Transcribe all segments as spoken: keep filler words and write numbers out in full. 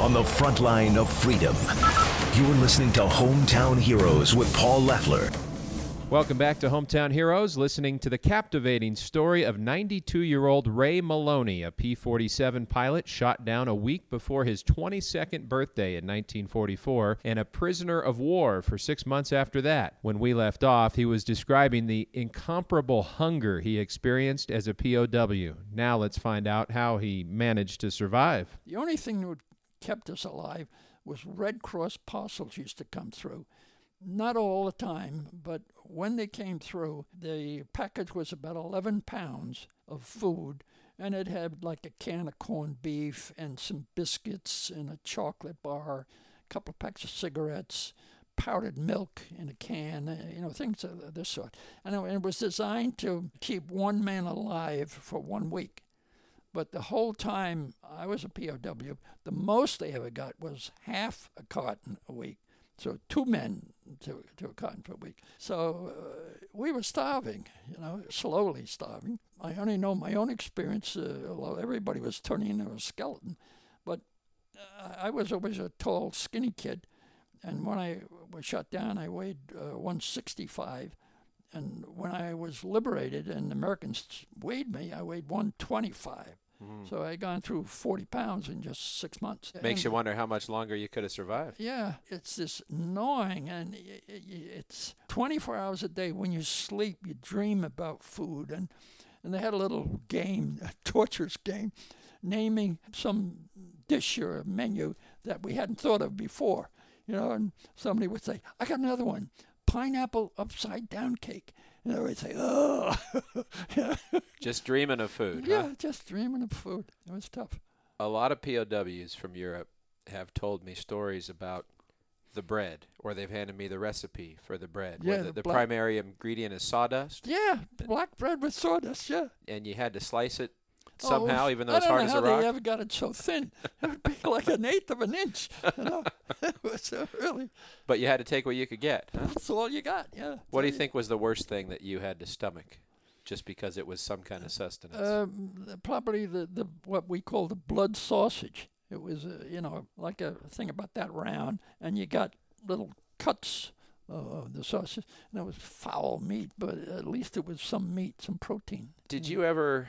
on the front line of freedom. You're listening to Hometown Heroes with Paul Leffler. Welcome back to Hometown Heroes, listening to the captivating story of ninety-two-year-old Ray Maloney, a P forty-seven pilot shot down a week before his twenty-second birthday in nineteen forty-four, and a prisoner of war for six months after that. When we left off, he was describing the incomparable hunger he experienced as a P O W. Now let's find out how he managed to survive. The only thing that kept us alive was Red Cross parcels used to come through. Not all the time, but when they came through, the package was about eleven pounds of food, and it had like a can of corned beef and some biscuits and a chocolate bar, a couple of packs of cigarettes, powdered milk in a can, uh, you know, things of this sort. And it was designed to keep one man alive for one week. But the whole time I was a P O W, the most they ever got was half a carton a week. So two men to, to a carton per week. So uh, we were starving, you know, slowly starving. I only know my own experience, uh, although everybody was turning into a skeleton. But uh, I was always a tall, skinny kid. And when I was shot down, I weighed uh, one sixty-five. And when I was liberated and the Americans weighed me, I weighed one twenty-five. Mm. So I gone through forty pounds in just six months. Makes and, you wonder how much longer you could have survived. Yeah, it's this gnawing, and it's twenty-four hours a day. When you sleep, you dream about food. And, and they had a little game, a torturous game, naming some dish or a menu that we hadn't thought of before. You know, and somebody would say, I got another one, pineapple upside down cake. And I would say, oh. Just dreaming of food, Yeah, huh? just dreaming of food. It was tough. A lot of P O Ws from Europe have told me stories about the bread, or they've handed me the recipe for the bread. Yeah, where the, the the black- primary ingredient is sawdust. Yeah, black bread with sawdust, yeah. And you had to slice it Oh, somehow, it was- even though it's I don't hard know as how a rock. they ever got it so thin. It would be like an eighth of an inch. You know? It was uh, really, But you had to take what you could get, huh? that's all you got, yeah. What do you think was the worst thing that you had to stomach, just because it was some kind of sustenance? Um, probably the, the what we call the blood sausage. It was, uh, you know, like a thing about that round, and you got little cuts of the sausage, and it was foul meat, but at least it was some meat, some protein. Did you ever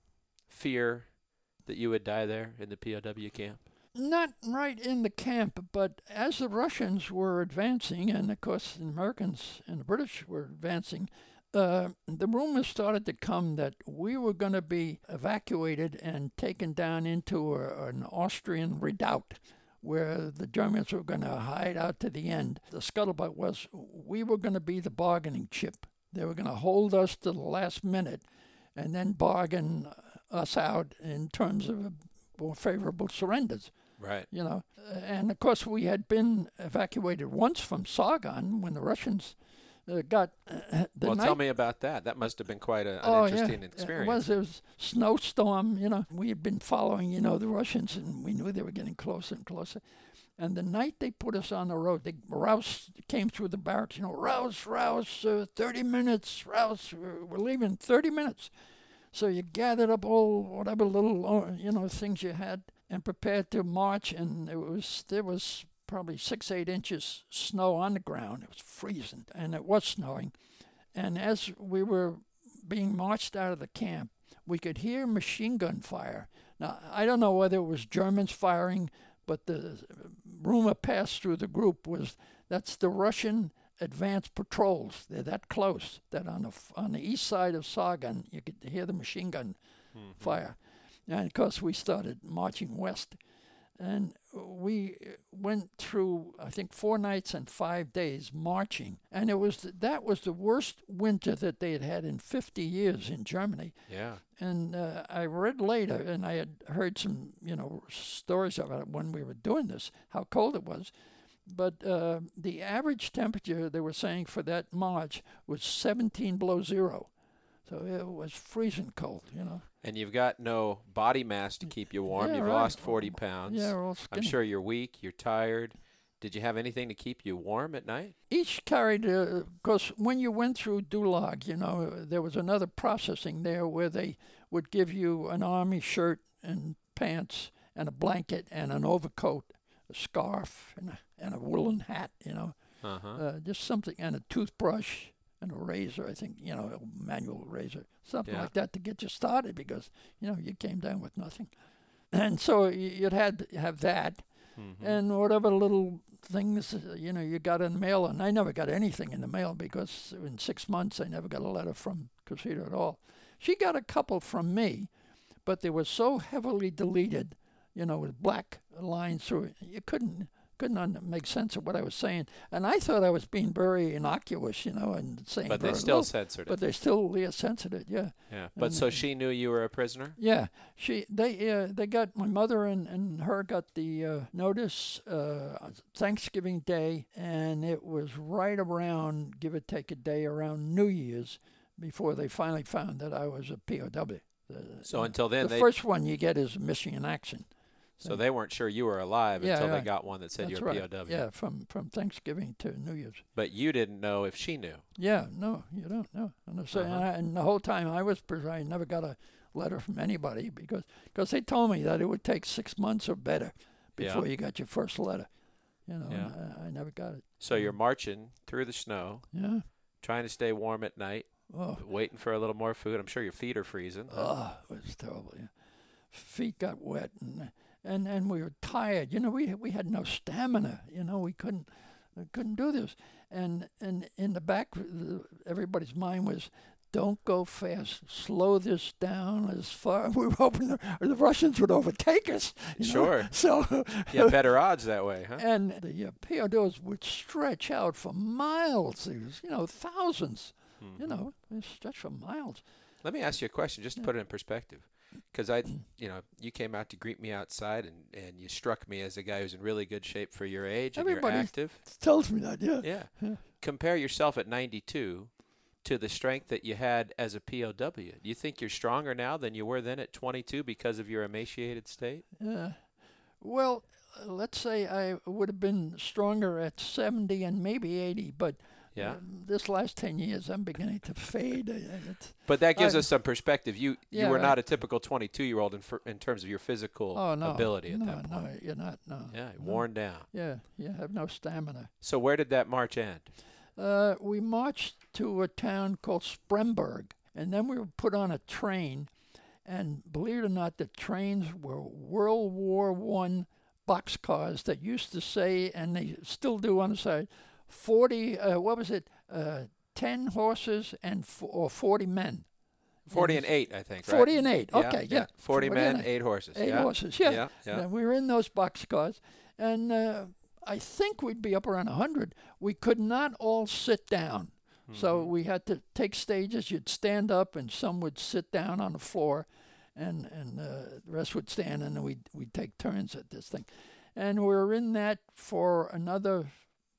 fear that you would die there in the P O W camp? Not right in the camp, but as the Russians were advancing, and of course the Americans and the British were advancing, uh, the rumors started to come that we were going to be evacuated and taken down into a, an Austrian redoubt where the Germans were going to hide out to the end. The scuttlebutt was we were going to be the bargaining chip. They were going to hold us to the last minute and then bargain us out in terms of more favorable surrenders. Right. You know, and of course we had been evacuated once from Sargon when the Russians uh, got uh, the well, night. tell me about that. That must have been quite a, an Oh, interesting yeah. experience. It was. There was snowstorm. You know, we had been following, you know, the Russians, and we knew they were getting closer and closer. And the night they put us on the road, they Rouse came through the barracks. You know, Rouse, Rouse, uh, thirty minutes. Rouse, we're leaving in thirty minutes. So you gathered up all whatever little, you know, things you had and prepared to march. And it was there was probably six, eight inches snow on the ground. It was freezing, and it was snowing. And as we were being marched out of the camp, we could hear machine gun fire. Now, I don't know whether it was Germans firing, but the rumor passed through the group was that's the Russian advanced patrols. They're that close that on the on the east side of Sargon, you could hear the machine gun mm-hmm. fire. And of course, we started marching west. And we went through, I think, four nights and five days marching. And it was that was the worst winter that they had had in fifty years in Germany. Yeah. And uh, I read later, and I had heard some, you know, stories about it when we were doing this, how cold it was. But uh, the average temperature, they were saying, for that march was seventeen below zero. So it was freezing cold, you know. And you've got no body mass to keep you warm. Yeah, you've right. lost forty pounds. Yeah, we're all I'm skinny. sure you're weak. You're tired. Did you have anything to keep you warm at night? Each carried, because when you went through Dulag, you know, there was another processing there where they would give you an army shirt and pants and a blanket and an overcoat a scarf and a, and a woolen hat, you know, Uh-huh. uh, just something, and a toothbrush and a razor, I think, you know, a manual razor, something Yeah. like that to get you started because, you know, you came down with nothing. And so y- you'd had to have that Mhm. and whatever little things, uh, you know, you got in the mail. And I never got anything in the mail because in six months I never got a letter from Cressida at all. She got a couple from me, but they were so heavily deleted, you know, with black lines through it. You couldn't couldn't un- make sense of what I was saying. And I thought I was being very innocuous, you know, and saying But they very still little. censored it. But they still yeah, censored it, yeah. Yeah. But and- so she knew you were a prisoner? Yeah, she they uh, they got my mother and, and her got the uh, notice uh, Thanksgiving Day, and it was right around, give or take a day, around New Year's before they finally found that I was a P O W. The, So until then, the they first one you get is missing in action. so they weren't sure you were alive Yeah, until they right. got one that said That's you're a right. P O W. Yeah, from from Thanksgiving to New Year's. But you didn't know if she knew. Yeah, no, you don't know. And, so, Uh-huh. and, I, and the whole time I was prisoner, I never got a letter from anybody because cause they told me that it would take six months or better before Yeah. you got your first letter. You know, Yeah. and I, I never got it. So you're marching through the snow, Yeah. trying to stay warm at night, Oh, waiting for a little more food. I'm sure your feet are freezing. oh, it was terrible. Yeah. Feet got wet, and and and we were tired. You know, we we had no stamina. You know, we couldn't we couldn't do this. And and in the back, the, everybody's mind was, don't go fast. Slow this down as far. We were hoping the, the Russians would overtake us. You know? Sure. So. You had better odds that way, huh? And the uh, P O Ws would stretch out for miles. It was, you know, thousands. You know, they stretch for miles. Let me ask you a question, just to put it in perspective, because I, you know, you came out to greet me outside, and, and you struck me as a guy who's in really good shape for your age, and Everybody you're active. tells me that, yeah. Yeah. Compare yourself at ninety-two to the strength that you had as a P O W. Do you think you're stronger now than you were then at twenty-two because of your emaciated state? Yeah. Well, uh, let's say I would have been stronger at seventy and maybe eighty, but Yeah. um, this last ten years I'm beginning to fade. Uh, it's, But that gives I- us some perspective. You you Yeah, were right. not a typical twenty-two-year-old in, fir- in terms of your physical oh, no. ability at no, that point. No, you're not, no. Yeah, no. worn down. Yeah, you have no stamina. So where did that march end? Uh, we marched to a town called Spremberg, and then we were put on a train. And believe it or not, the trains were World War One boxcars that used to say, and they still do on the side, forty. Uh, what was it? Uh, Ten horses and f- or forty men. Forty and eight, I think. Right? Forty and eight. Yeah, Okay, yeah. Forty men, and eight horses. Eight yeah. horses. Yeah. Yeah. yeah. And we were in those boxcars, and uh, I think we'd be up around a hundred. We could not all sit down. So Mm-hmm. we had to take stages. You'd stand up, and some would sit down on the floor, and and uh, the rest would stand, and then we'd we'd take turns at this thing, and we were in that for another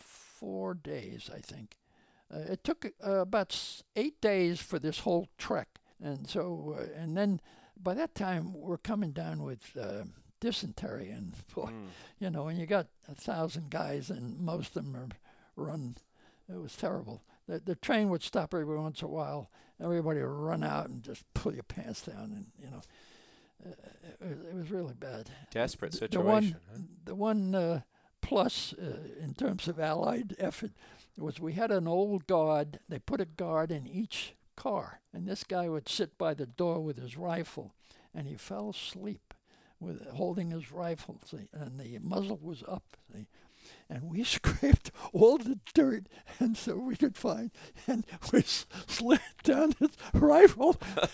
four days, I think. Uh, it took uh, about s- eight days for this whole trek, and so uh, and then by that time we're coming down with uh, dysentery, and boy, Mm. you know, when you got a thousand guys and most of them are run, it was terrible. The, the train would stop every once in a while. Everybody would run out and just pull your pants down, and you know, uh, it, was, it was really bad. Desperate The- situation. The one, huh? the one uh, plus uh, in terms of Allied effort was we had an old guard. They put a guard in each car, and this guy would sit by the door with his rifle, and he fell asleep with holding his rifle, see, and the muzzle was up, see. And we scraped all the dirt, and so we could find, and we s- slid down his rifle.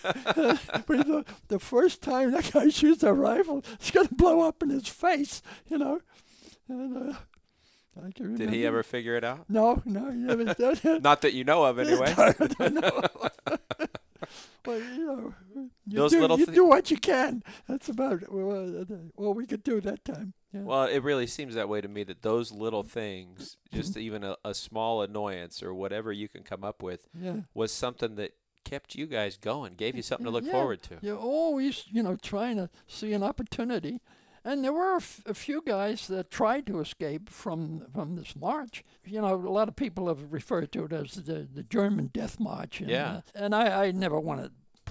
But the, the first time that guy shoots a rifle, it's going to blow up in his face, you know. And, uh, I can Did he remember- ever figure it out? No, no, he never did it. Not that you know of, anyway. I don't know. Well, you know, you, Those do, little you thi- do what you can. That's about well, uh, all we could do that time. Yeah. Well, it really seems that way to me, that those little things, just even a, a small annoyance or whatever you can come up with, yeah. was something that kept you guys going, gave you something to look Yeah. forward to. You're always, you know, trying to see an opportunity. And there were a, f- a few guys that tried to escape from from this march. You know, a lot of people have referred to it as the, the German Death March. And, Yeah. uh, and I, I never want to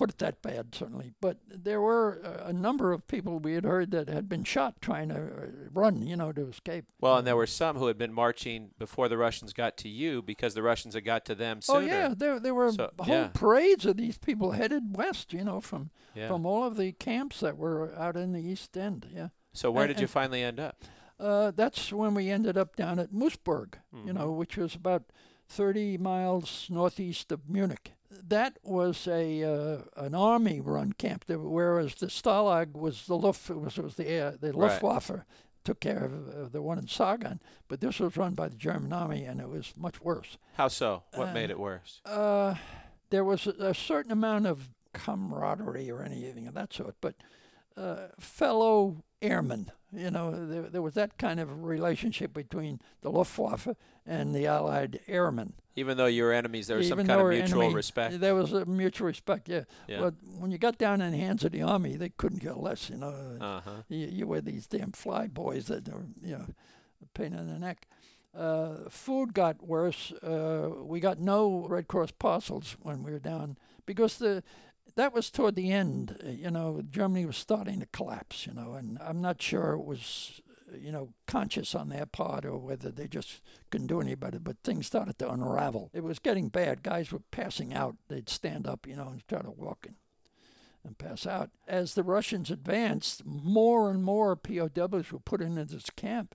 put it that bad, certainly. But there were a number of people we had heard that had been shot trying to run, you know, to escape. Well, and there were some who had been marching before the Russians got to you because the Russians had got to them sooner. Oh, yeah. There, there were So, whole yeah. parades of these people headed west, you know, from, Yeah. from all of the camps that were out in the East End, yeah. So where and- did you and- finally end up? Uh, that's when we ended up down at Moosburg, you know, which was about thirty miles northeast of Munich. That was a uh, an army-run camp, there, whereas the Stalag was the Luft, it was, it was the uh, the Right. Luftwaffe took care of uh, the one in Sagan, but this was run by the German army, and it was much worse. How so? What Uh, made it worse? Uh, there was a, a certain amount of camaraderie or anything of that sort, but uh, fellow airmen, you know, there, there was that kind of relationship between the Luftwaffe and the Allied airmen. Even though you were enemies, there was some Even kind though of we're mutual enemy, respect. There was a mutual respect, yeah. Yeah. But when you got down in the hands of the army, they couldn't care less, you know. Uh-huh. You, you were these damn fly boys that were, you know, a pain in the neck. Uh, food got worse. Uh, we got no Red Cross parcels when we were down because the that was toward the end. uh, You know, Germany was starting to collapse. You know, and I'm not sure it was, uh, you know, conscious on their part or whether they just couldn't do any better. But things started to unravel. It was getting bad. Guys were passing out. They'd stand up, you know, and try to walk in and pass out. As the Russians advanced, more and more P O Ws were put into this camp.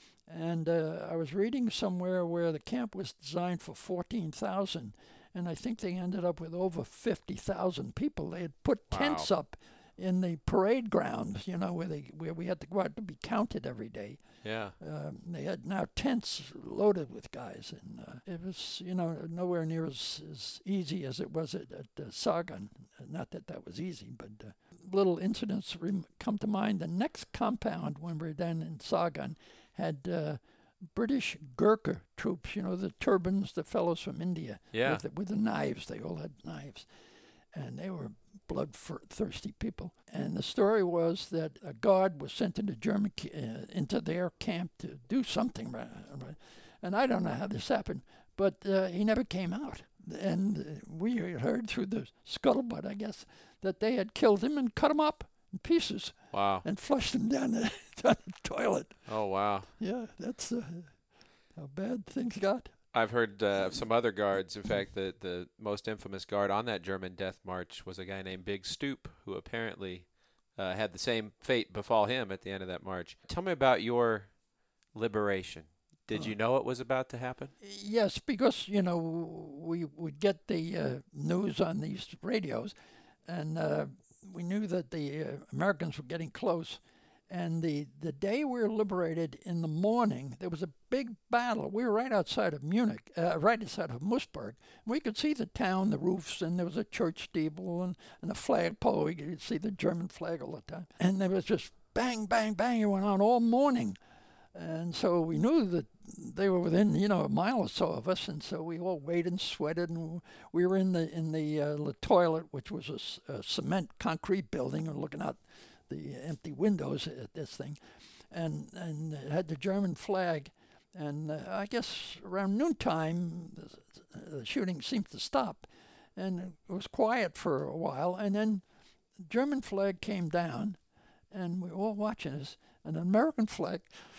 And uh, I was reading somewhere where the camp was designed for fourteen thousand, and I think they ended up with over fifty thousand people. They had put tents Wow. up in the parade grounds, you know, where they where we had to go out to be counted every day. Yeah. Um, they had now tents loaded with guys, and uh, it was, you know, nowhere near as, as easy as it was at, at uh, Sagan. Not that that was easy, but uh, little incidents rem- come to mind. The next compound when we were down in Sagan had uh, British Gurkha troops, you know, the turbans, the fellows from India, Yeah. with, the, with the knives. They all had knives, and they were bloodthirsty people. And the story was that a guard was sent into German ca- uh, into their camp to do something, right, right. And I don't know how this happened, but uh, he never came out. And uh, we heard through the scuttlebutt, I guess, that they had killed him and cut him up in pieces Wow. and flushed him down the, down the toilet. Oh, wow. Yeah, that's uh, how bad things got. I've heard uh, of some other guards. In fact, the, the most infamous guard on that German death march was a guy named Big Stoop, who apparently uh, had the same fate befall him at the end of that march. Tell me about your liberation. Did you know it was about to happen? Yes, because, you know, we would get the uh, news on these radios, and uh, we knew that the uh, Americans were getting close. And the, the day we were liberated in the morning, there was a big battle. We were right outside of Munich, uh, right outside of Moosburg. We could see the town, the roofs, and there was a church steeple and, and a flagpole. We could see the German flag all the time. And there was just bang, bang, bang. It went on all morning. And so we knew that they were within, you know, a mile or so of us, and so we all waited and sweated, and we were in the in the, uh, the toilet, which was a, c- a cement concrete building, and looking out the empty windows at this thing, and and it had the German flag, and uh, I guess around noontime the, the shooting seemed to stop, and it was quiet for a while, and then the German flag came down, and we were all watching this, and the American flag.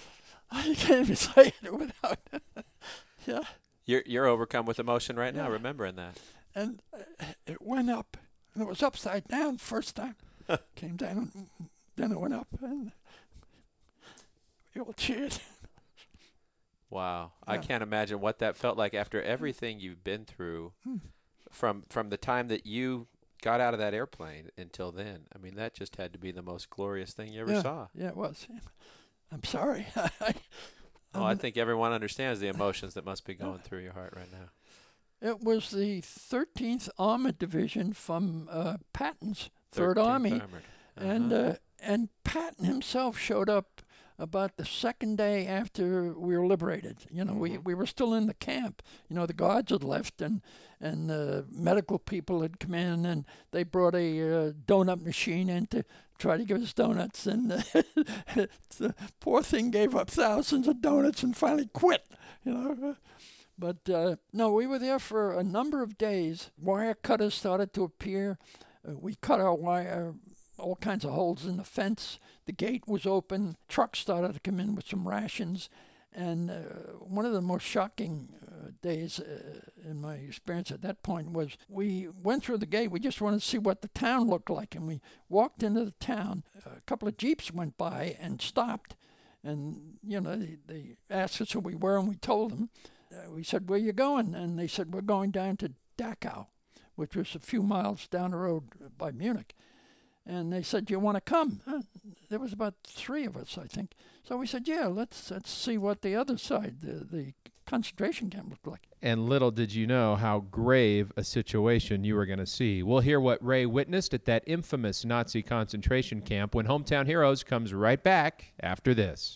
I can't even say it without, yeah. You're you're overcome with emotion right now, Yeah. remembering that. And uh, it went up, and it was upside down first time. Came down, and then it went up, and we all cheered. Wow. I Yeah. can't imagine what that felt like after everything you've been through from from the time that you got out of that airplane until then. I mean, that just had to be the most glorious thing you ever yeah. saw. Yeah, it was. I'm sorry. Oh, I think everyone understands the emotions that must be going through your heart right now. It was the thirteenth Armored Division from uh, Patton's Third thirteenth Army. Armored. And Uh-huh. uh, and Patton himself showed up about the second day after we were liberated. You know, we, we were still in the camp. You know, the guards had left, and and uh, medical people had come in, and they brought a uh, donut machine in to try to give us donuts. And uh, the poor thing gave up thousands of donuts and finally quit. You know. But uh, no, we were there for a number of days. Wire cutters started to appear. Uh, we cut our wire, all kinds of holes in the fence. The gate was open. Trucks started to come in with some rations. And uh, one of the most shocking uh, days uh, in my experience at that point was we went through the gate. We just wanted to see what the town looked like. And we walked into the town. A couple of Jeeps went by and stopped. And, you know, they, they asked us who we were, and we told them. Uh, we said, "Where you going?" And they said, "We're going down to Dachau," which was a few miles down the road by Munich. And they said, "Do you want to come?" Uh, there was about three of us, I think. So we said, "Yeah, let's let's see what the other side, the, the concentration camp, looked like." And little did you know how grave a situation you were going to see. We'll hear what Ray witnessed at that infamous Nazi concentration camp when Hometown Heroes comes right back after this.